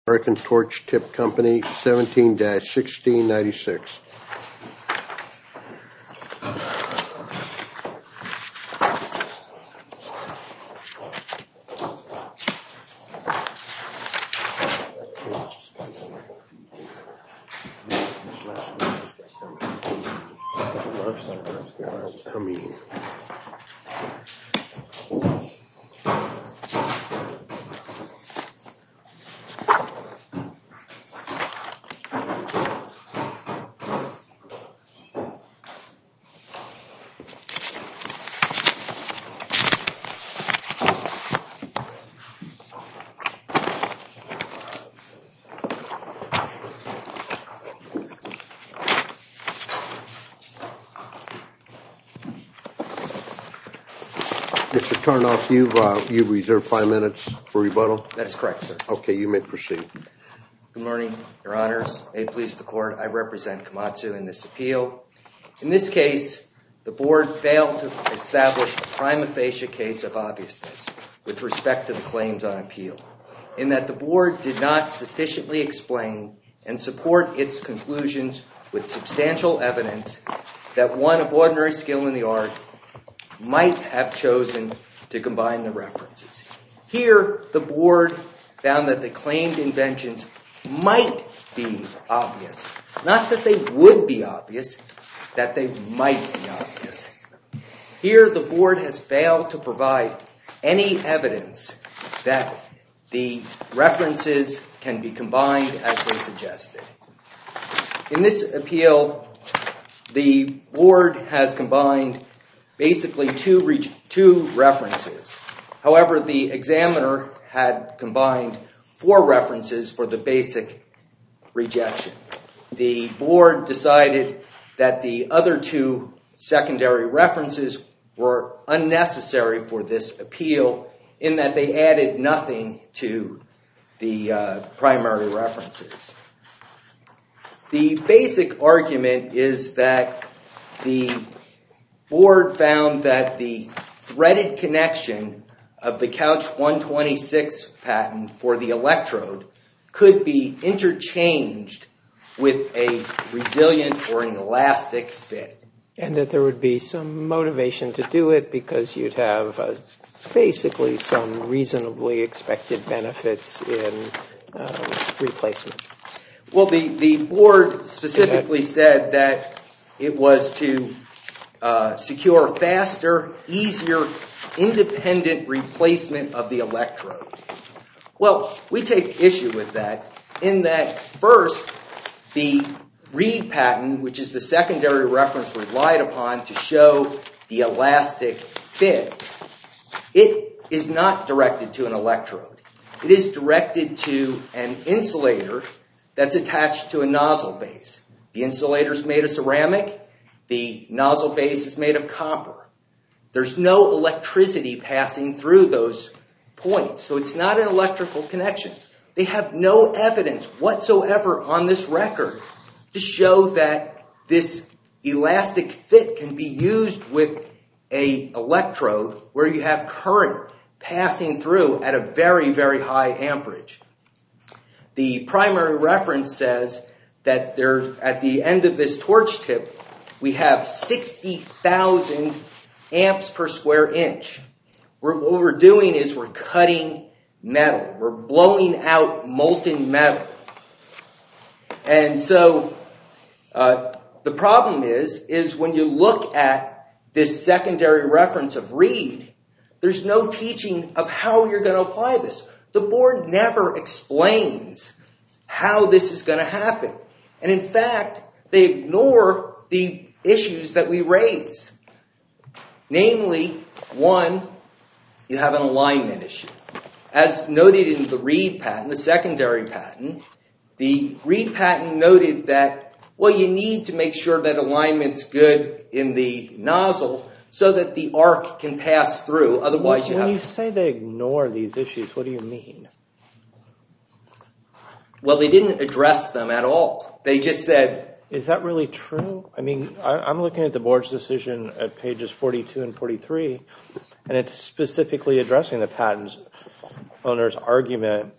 American Torch Tip Company, 17-1696. Mr. Tarnoff, you've reserved 5 minutes for rebuttal. That is correct, sir. Okay, you may proceed. Good morning, Your Honors. May it please the Court, I represent Komatsu in this appeal. In this case, the Board failed to establish a prima facie case of obviousness with respect to the claims on appeal, in that the Board did not sufficiently explain and support its conclusions with substantial evidence that one of ordinary skill in the art might have chosen to combine the references. Here, the Board found that the claimed inventions might be obvious. Not that they would be obvious, that they might be obvious. Here, the Board has failed to provide any evidence that the references can be combined as they suggested. In this appeal, the Board has combined basically two references. However, the examiner had combined 4 references for the basic rejection. The Board decided that the other 2 secondary references were unnecessary for this appeal, in that they added nothing to the primary references. The basic argument is that the Board found that the threaded connection of the Couch 126 patent for the electrode could be interchanged with a resilient or an elastic fit. And that there would be some motivation to do it because you'd have basically some reasonably expected benefits in replacement. Well, the Board specifically said that it was to secure faster, easier, independent replacement of the electrode. Well, we take issue with that, in that first, the Reed patent, which is the secondary reference relied upon to show the elastic fit, it is not directed to an electrode. It is directed to an insulator that's attached to a nozzle base. The insulator is made of ceramic. The nozzle base is made of copper. There's no electricity passing through those points, so it's not an electrical connection. They have no evidence whatsoever on this record to show that this elastic fit can be used with an electrode where you have current passing through at a very, very high amperage. The primary reference says that at the end of this torch tip, we have 60,000 amps per square inch. What we're doing is we're cutting metal. We're blowing out molten metal. And so the problem is when you look at this secondary reference of Reed, there's no teaching of how you're going to apply this. The Board never explains how this is going to happen. And in fact, they ignore the issues that we raise. Namely, one, you have an alignment issue. As noted in the Reed patent, the secondary patent, the Reed patent noted that, well, you need to make sure that alignment's good in the nozzle so that the arc can pass through. Otherwise, when you say they ignore these issues, what do you mean? Well, they didn't address them at all. They just said... Is that really true? I mean, I'm looking at the Board's decision at pages 42 and 43, and it's specifically addressing the patent owner's argument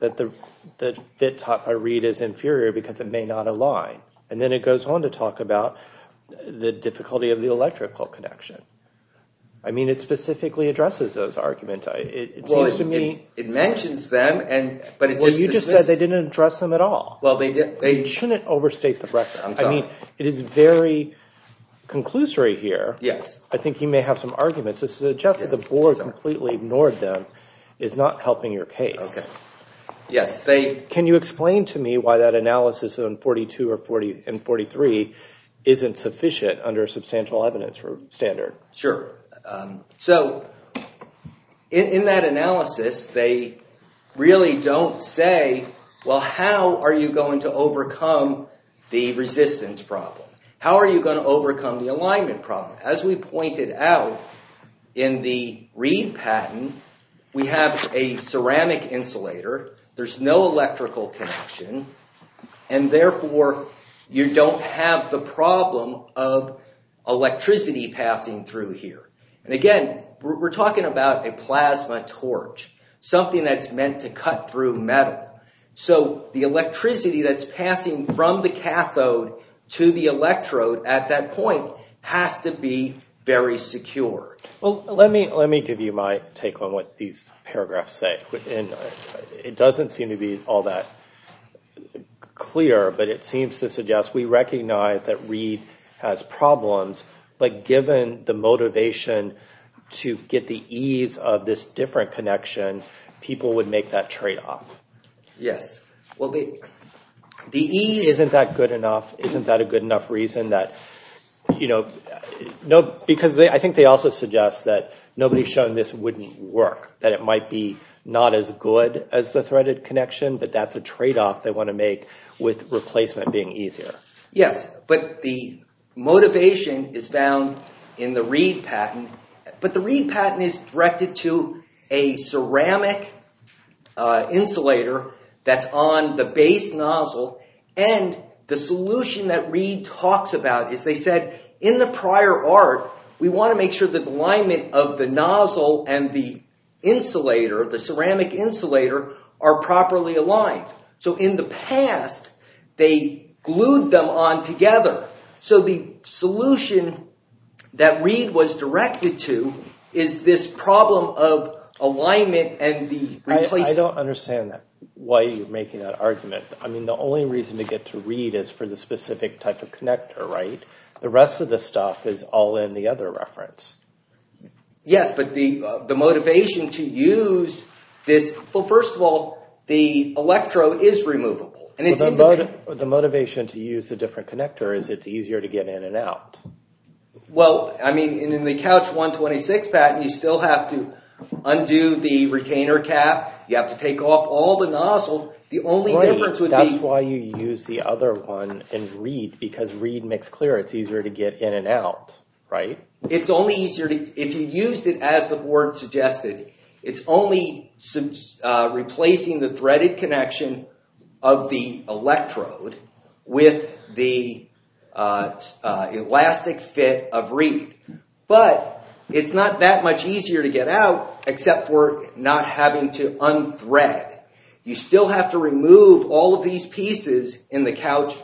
that the fit taught by Reed is inferior because it may not align. And then it goes on to talk about the difficulty of the electrical connection. I mean, it specifically addresses those arguments. It seems to me... It mentions them, but it just... Well, you just said they didn't address them at all. Well, they did. You shouldn't overstate the record. I'm sorry. I mean, it is very conclusory here. Yes. I think you may have some arguments. To suggest that the board completely ignored them is not helping your case. Okay. Yes, they... Can you explain to me why that analysis on 42 or 40 and 43 isn't sufficient under a substantial evidence standard? Sure. So, in that analysis, they really don't say, well, how are you going to overcome the resistance problem? How are you going to overcome the alignment problem? As we pointed out in the Reed patent, we have a ceramic insulator. There's no electrical connection, and therefore you don't have the problem of electricity passing through here. And again, we're talking about a plasma torch, something that's meant to cut through metal. So the electricity that's passing from the cathode to the electrode at that point has to be very secure. Well, let me give you my take on what these paragraphs say. And it doesn't seem to be all that clear, but it seems to suggest we recognize that Reed has problems, but given the motivation to get the ease of this different connection, people would make that trade-off. Yes. Well, the ease... Isn't that good enough? Isn't that a good enough reason that, because I think they also suggest that nobody's shown this wouldn't work, that it might be not as good as the threaded connection, but that's a trade-off they want to make with replacement being easier. Yes, but the motivation is found in the Reed patent, but the Reed patent is directed to a ceramic insulator that's on the base nozzle, and the solution that Reed talks about is they said, in the prior art, we want to make sure that the alignment of the nozzle and the insulator, the ceramic insulator, are properly aligned. So in the past, they glued them on together. So the solution that Reed was directed to is this problem of alignment and the replacement. I don't understand that, why you're making that argument. I mean, the only reason to get to Reed is for the specific type of connector, right? The rest of the stuff is all in the other reference. Yes, but the motivation to use this, well, first of all, the electrode is removable. And it's the motivation to use a different connector is it's easier to get in and out. Well, I mean, in the Couch 126 patent, you still have to undo the retainer cap. You have to take off all the nozzle. The only difference would be... That's why you use the other one in Reed, because Reed makes clear it's easier to get in and out, right? It's only easier to... If you used it as the board suggested, it's only replacing the threaded connection of the electrode with the elastic fit of Reed. But it's not that much easier to get out except for not having to unthread. You still have to remove all of these pieces in the Couch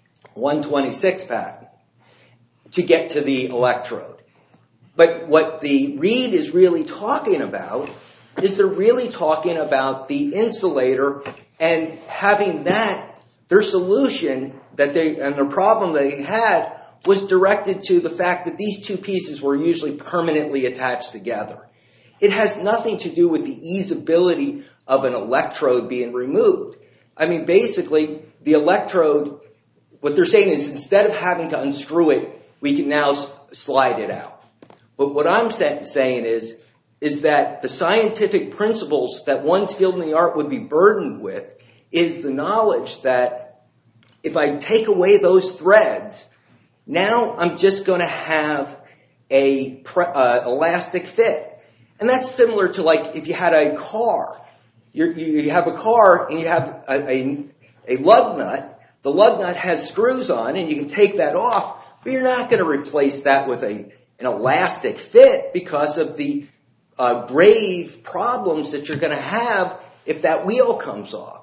126 patent to get to the electrode. But what the Reed is really talking about is they're really talking about the insulator and having that, their solution and the problem they had was directed to the fact that these two pieces were usually permanently attached together. It has nothing to do with the easeability of an electrode being removed. I mean, basically, the electrode, what they're saying is instead of having to unscrew it, we can now slide it out. But what I'm saying is that the scientific principles that one skilled in the art would be burdened with is the knowledge that if I take away those threads, now I'm just going to have a elastic fit. And that's similar to like if you had a car. You have a car and you have a lug nut. The lug nut has screws on and you can take that off, but you're not going to replace that with an elastic fit because of the grave problems that you're going to have if that wheel comes off.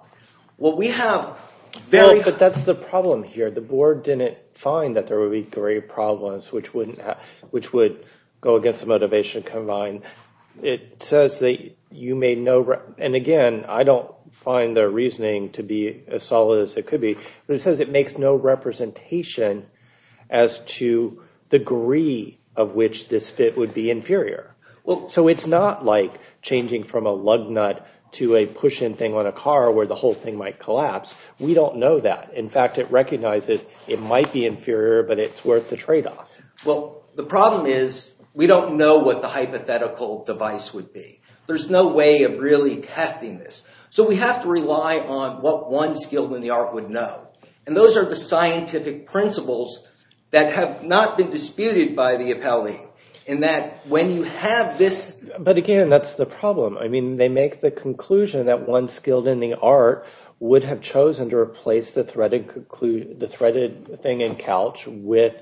Well, we have very... But that's the problem here. The board didn't find that there would be grave problems which would go against the motivation to combine. It says that you made no... And again, I don't find their reasoning to be as solid as it could be, but it says it makes no representation as to the degree of which this fit would be inferior. Well, so it's not like changing from a lug nut to a push-in thing on a car where the whole thing might collapse. We don't know that. In fact, it recognizes it might be inferior, but it's worth the trade-off. Well, the problem is we don't know what the hypothetical device would be. There's no way of really testing this. So we have to rely on what one skilled in the art would know. And those are the scientific principles that have not been disputed by the appellee. In that when you have this... But again, that's the problem. I mean, they make the conclusion that one skilled in the art would have chosen to replace the threaded thing in couch with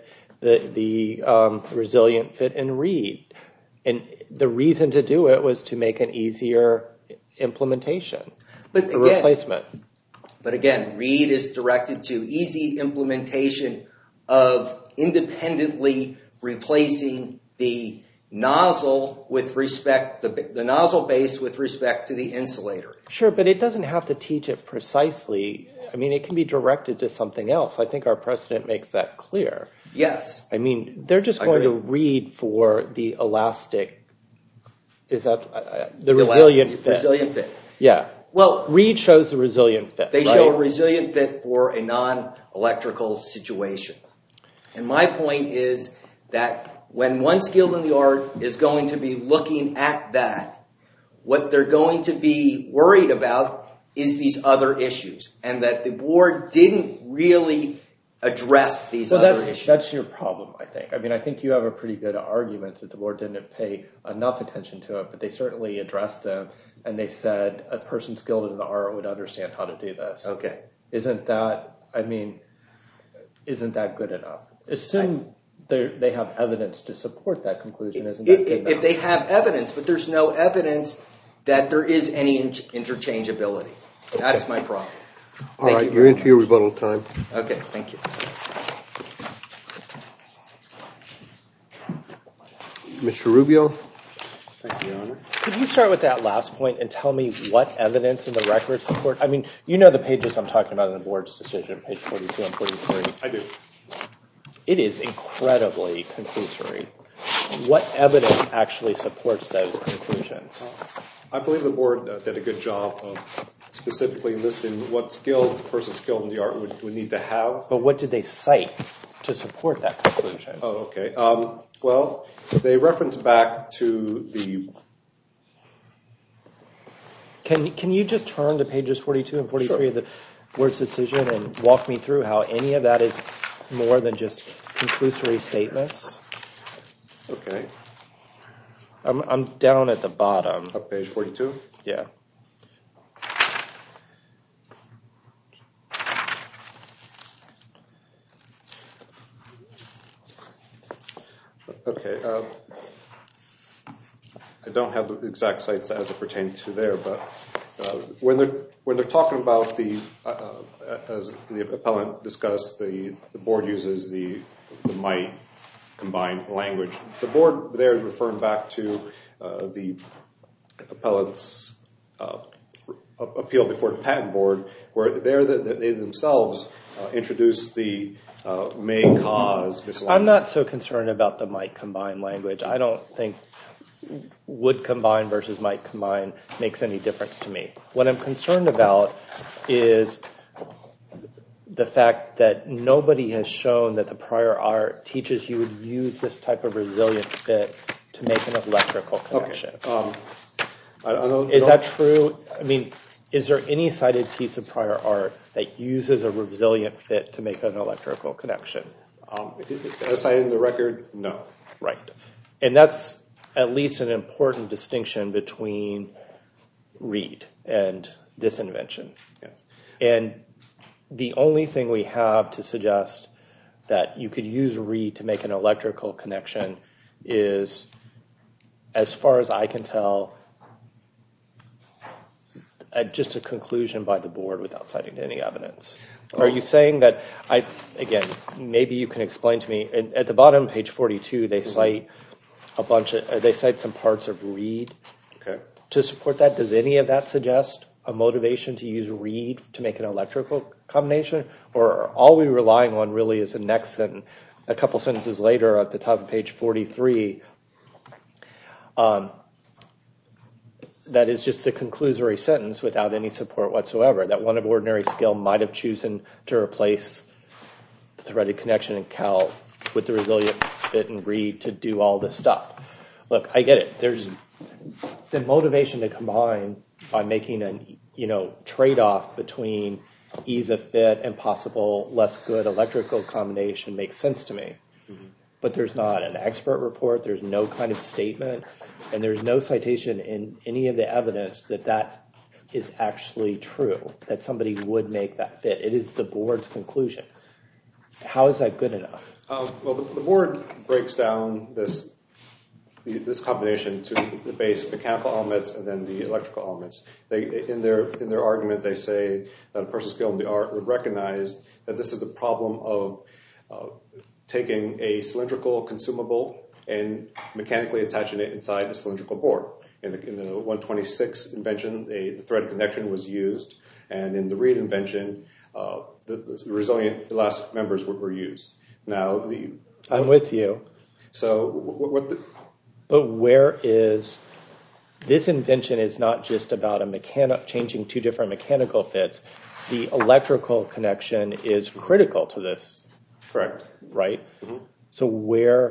the resilient fit in reed. And the reason to do it was to make an easier implementation, replacement. But again, reed is directed to easy implementation of independently replacing the nozzle with respect, the nozzle base with respect to the insulator. Sure, but it doesn't have to teach it precisely. I mean, it can be directed to something else. I think our precedent makes that clear. Yes. I mean, they're just going to read for the elastic, is that the resilient fit? Resilient fit. Yeah. Well, reed shows the resilient fit. They show a resilient fit for a non-electrical situation. And my point is that when one skilled in the art is going to be looking at that, what they're going to be worried about is these other issues, and that the board didn't really address these other issues. That's your problem, I think. I mean, I think you have a pretty good argument that the board didn't pay enough attention to it, but they certainly addressed them, and they said a person skilled in the art would understand how to do this. Okay. Isn't that good enough? Assume they have evidence to support that conclusion, isn't that good enough? If they have evidence, but there's no evidence that there is any interchangeability. Okay. That's my problem. All right, you're into your rebuttal time. Okay, thank you. Mr. Rubio? Thank you, Your Honor. Could you start with that last point and tell me what evidence in the record support? I mean, you know the pages I'm talking about in the board's decision, page 42 and 43. I do. It is incredibly conclusory. What evidence actually supports those conclusions? I believe the board did a good job of specifically listing what skills a person skilled in the art would need to have. But what did they cite to support that conclusion? Oh, okay. Well, they reference back to the... Can you just turn to pages 42 and 43 of the board's decision and walk me through how any of that is more than just conclusory statements? Okay. I'm down at the bottom. Up page 42? Yeah. Okay. I don't have the exact sites as it pertains to there, but when they're talking about the, as the appellant discussed, the board uses the might combined language. The board there is referring back to the appellant's appeal before the patent board, where they themselves introduced the may cause misalignment. I'm not so concerned about the might combine language. I don't think would combine versus might combine makes any difference to me. What I'm concerned about is the fact that nobody has shown that the prior art teaches you would use this type of resilient fit to make an electrical connection. Okay. Is that true? I mean, is there any cited piece of prior art that uses a resilient fit to make an electrical connection? As cited in the record, no. Right. And that's at least an important distinction between Reed and this invention. Yes. And the only thing we have to suggest that you could use Reed to make an electrical connection is, as far as I can tell, just a conclusion by the board without citing any evidence. Are you saying that, again, maybe you can explain to me, at the bottom, page 42, they cite they cite some parts of Reed to support that. Does any of that suggest a motivation to use Reed to make an electrical combination? Or are all we relying on really is the next sentence, a couple sentences later at the top of page 43, that is just a conclusory sentence without any support whatsoever, that one of ordinary skill might have chosen to replace the threaded connection in Cal with the resilient fit and Reed to do all this stuff. Look, I get it. There's the motivation to combine by making a trade-off between ease of fit and possible less good electrical combination makes sense to me. But there's not an expert report, there's no kind of statement, and there's no citation in any of the evidence that is actually true, that somebody would make that fit. It is the board's conclusion. How is that good enough? Well, the board breaks down this combination to the base mechanical elements and then the electrical elements. In their argument, they say that a person skilled in the art would recognize that this is the problem of taking a cylindrical consumable and mechanically attaching it inside a cylindrical board. In the 126 invention, the threaded connection was used, and in the Reed invention, the resilient elastic members were used. Now, I'm with you. So, but where is this invention is not just about changing two different mechanical fits. The electrical connection is critical to this. Correct. Right? Mm-hmm. So where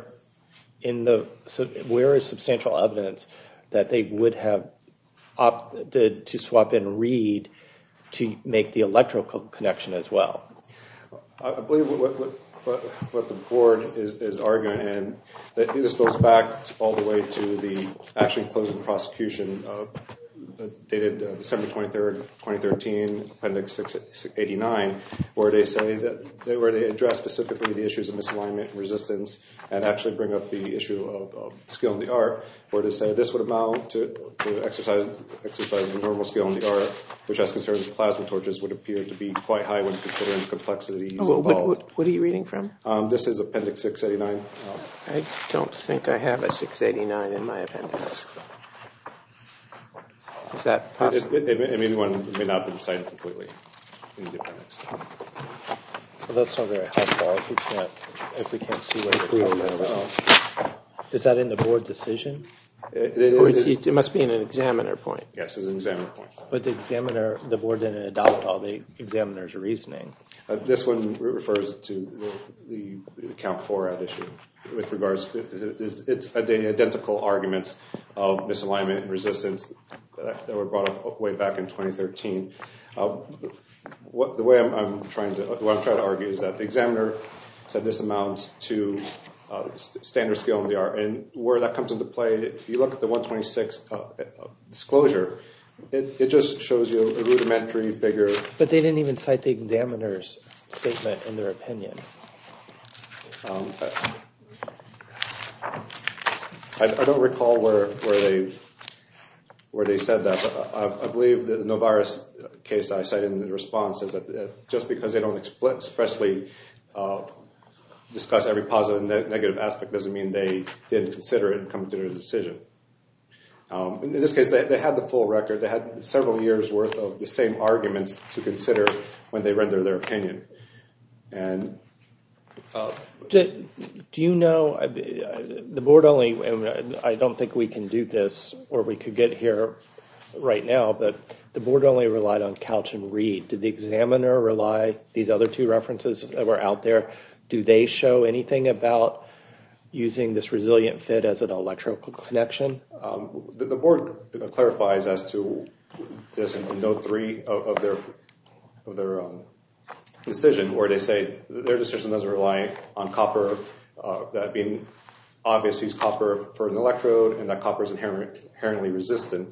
is substantial evidence that they would have opted to swap in Reed to make the electrical connection as well? I believe what the board is arguing, and that this goes back all the way to the actual closing prosecution dated December 23rd, 2013, Appendix 689, where they say that they address specifically the issues of misalignment and resistance, and actually bring up the issue of skill in the art, where they say this would amount to exercise the normal skill in the art, which as concerns plasma torches would appear to be quite high when considering the complexities involved. What are you reading from? This is Appendix 689. I don't think I have a 689 in my appendix. Is that possible? It may not have been cited completely in the appendix. Well, that's not very helpful if we can't see what we don't have it. Is that in the board decision? It must be in an examiner point. Yes, it's an examiner point. But the board didn't adopt all the examiner's reasoning. This one refers to the count 4 at issue with regards to it's the identical arguments of misalignment and resistance that were brought up way back in 2013. The way I'm trying to argue is that the examiner said this amounts to standard skill in the art, and where that comes into play, if you look at the 126 disclosure, it just shows you a rudimentary figure. But they didn't even cite the examiner's statement in their opinion. I don't recall where they said that, but I believe that the Novaris case I cited in the response is that just because they don't expressly discuss every positive and negative aspect doesn't mean they didn't consider it and come to their decision. In this case, they had the full record. They had several years' worth of the same arguments to consider when they render their opinion. And do you know, the board only, I don't think we can do this, or we could get here right now, but the board only relied on Couch and Reed. Did the examiner rely, these other two references that were out there, do they show anything about using this resilient fit as an electrical connection? The board clarifies as to this in note 3 of their decision, where they say their decision doesn't rely on copper that being obvious to use copper for an electrode, and that copper is inherently resilient.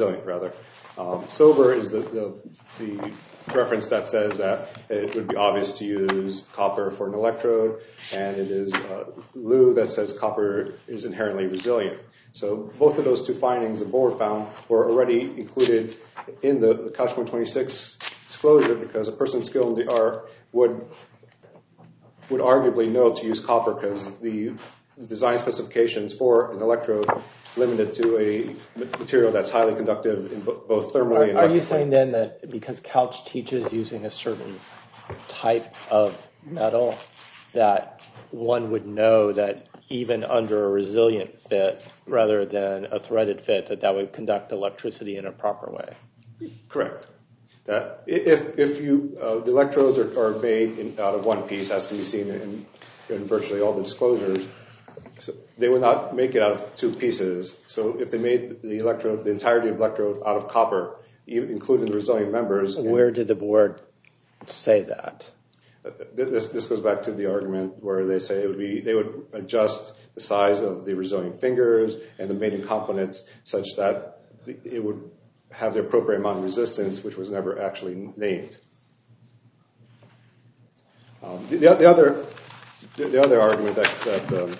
Sober is the reference that says that it would be obvious to use copper for an electrode, and it is Liu that says copper is inherently resilient. So both of those two findings the board found were already included in the Couch 126 disclosure, because a person skilled in the art would arguably know to use copper, because the design specifications for an electrode limited to a material that's highly conductive in both thermally and electrically. Are you saying then that because Couch teaches using a certain type of metal, that one would know that even under a resilient fit rather than a threaded fit, that would conduct electricity in a proper way? Correct. That if you the electrodes are made out of one piece, as can be seen in virtually all the disclosures, so they would not make it out of two pieces. So if they made the entirety of the electrode out of copper, including the resilient members. Where did the board say that? This goes back to the argument where they say they would adjust the size of the resilient fingers and the mating components such that it would have the appropriate amount of resistance, which was never actually named. The other argument that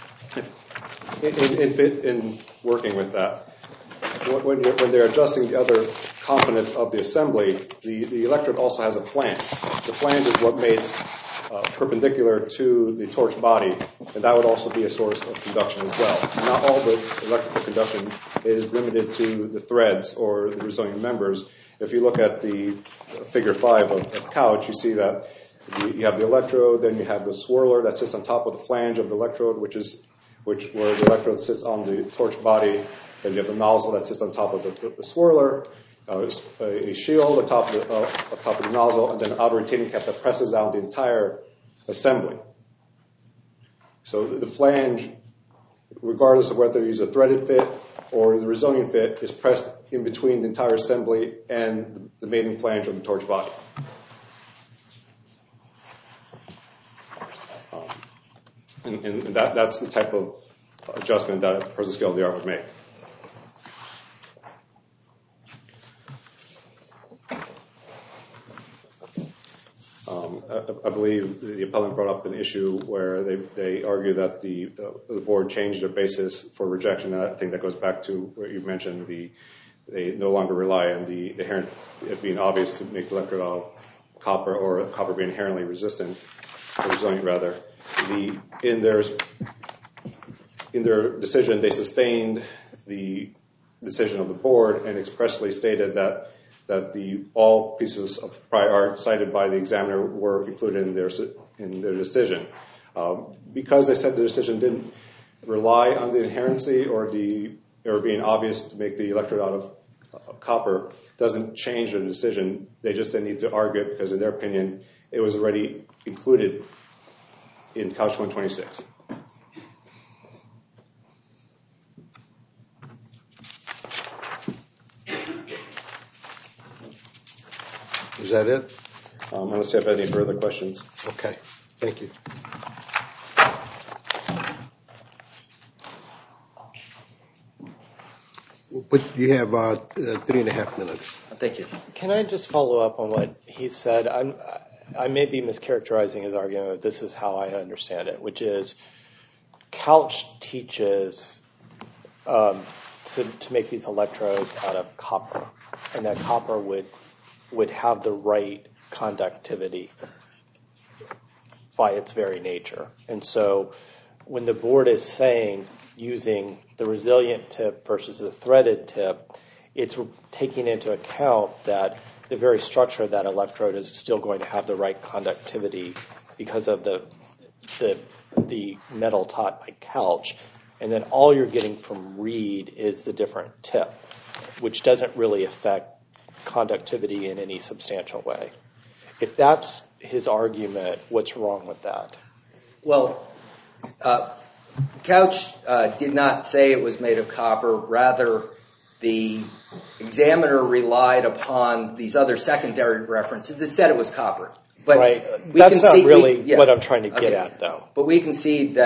in working with that, when they're adjusting the other components of the assembly, the electrode also has a flange. The flange is what makes perpendicular to the torch body, and that would also be a source of conduction as well. Not all the electrical conduction is limited to the threads or the resilient members. If you look at the figure 5 of Couch, you see that you have the electrode, then you have the swirler that sits on top of the flange of the electrode, where the electrode sits on the torch body. Then you have the nozzle that sits on top of the swirler, a shield on top of the nozzle, and then an outer retaining cap that presses down the entire assembly. So the flange, regardless of whether you use a threaded fit or the resilient fit, is pressed in between the entire assembly and the mating flange of the torch body. And that's the type of adjustment that a person skilled in the art would make. I believe the appellant brought up an issue where they argue that the board changed their basis for rejection. I think that goes back to what you mentioned, they no longer rely on it being obvious to make the electrode out of copper, or copper being inherently resistant, or resilient rather. In their decision, they sustained the decision of the board and expressly stated that all pieces of prior art cited by the examiner were included in their decision. Because they said the decision didn't rely on the inherency or being obvious to make the electrode out of copper, doesn't change their decision. They just didn't need to argue it because, in their opinion, it was already included in Couch 126. Is that it? Unless you have any further questions. Okay, thank you. But you have 3.5 minutes. Thank you. Can I just follow up on what he said? I may be mischaracterizing his argument, but this is how I understand it, which is Couch teaches to make these electrodes out of copper, and that copper would have the right conductivity by its very nature. And so when the board is saying using the resilient tip versus the threaded tip, it's taking into account that the very structure of that electrode is still going to have the right conductivity because of the metal taught by Couch. And then all you're getting from Reed is the different tip, which doesn't really affect conductivity in any substantial way. If that's his argument, what's wrong with that? Well, Couch did not say it was made of copper. Rather, the examiner relied upon these other secondary references that said it was copper. But right. That's not really what I'm trying to get at, though. But we concede that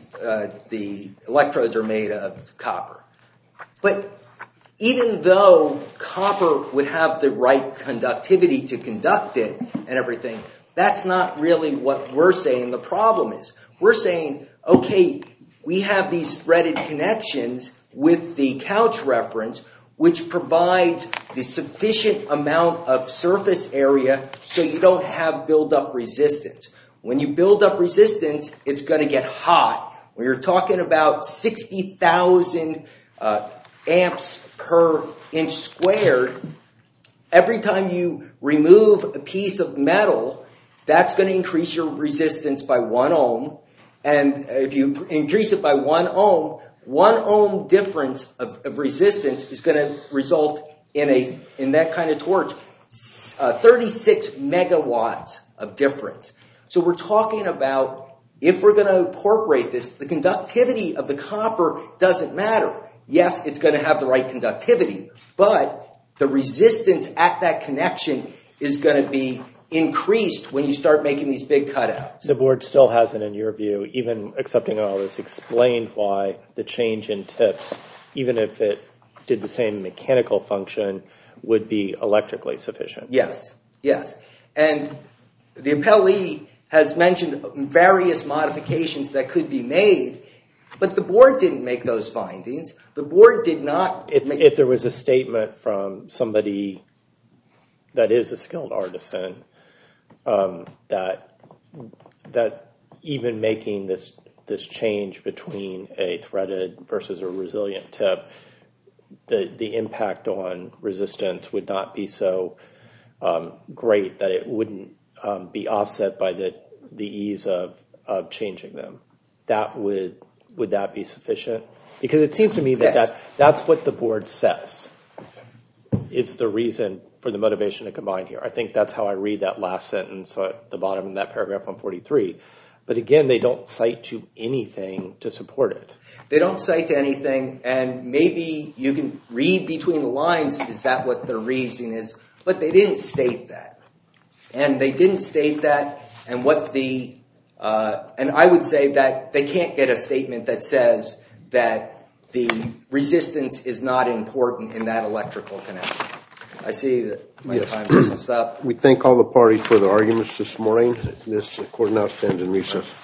the electrodes are made of copper. But even though copper would have the right conductivity to conduct it and everything, that's not really what we're saying the problem is. We're saying, okay, we have these threaded connections with the couch reference, which provides the sufficient amount of surface area so you don't have build-up resistance. When you build up resistance, it's going to get hot. When you're talking about 60,000 amps per inch squared, every time you remove a piece of metal, that's going to increase your resistance by 1 ohm. And if you increase it by 1 ohm, 1 ohm difference of resistance is going to result in that kind of torch, 36 megawatts of difference. So we're talking about, if we're going to incorporate this, the conductivity of the copper doesn't matter. Yes, it's going to have the right conductivity, but the resistance at that connection is going to be increased when you start making these big cutouts. The board still hasn't, in your view, even accepting all this, explained why the change in tips, even if it did the same mechanical function, would be electrically sufficient. Yes, yes. And the appellee has mentioned various modifications that could be made, but the board didn't make those findings. The board did not... If there was a statement from somebody that is a skilled artisan that even making this change between a threaded versus a resilient tip, the impact on resistance would not be so great that it wouldn't be offset by the ease of changing them. Would that be sufficient? Because it seems to me that that's what the board says. It's the reason for the motivation to combine here. I think that's how I read that last sentence at the bottom of that paragraph on 43. But again, they don't cite to anything to support it. They don't cite to anything, and maybe you can read between the lines, is that what their reasoning is? But they didn't state that. And they didn't state that, and and I would say that they can't get a statement that says that the resistance is not important in that electrical connection. I see that my time is up. We thank all the parties for their arguments this morning. This court now stands in recess.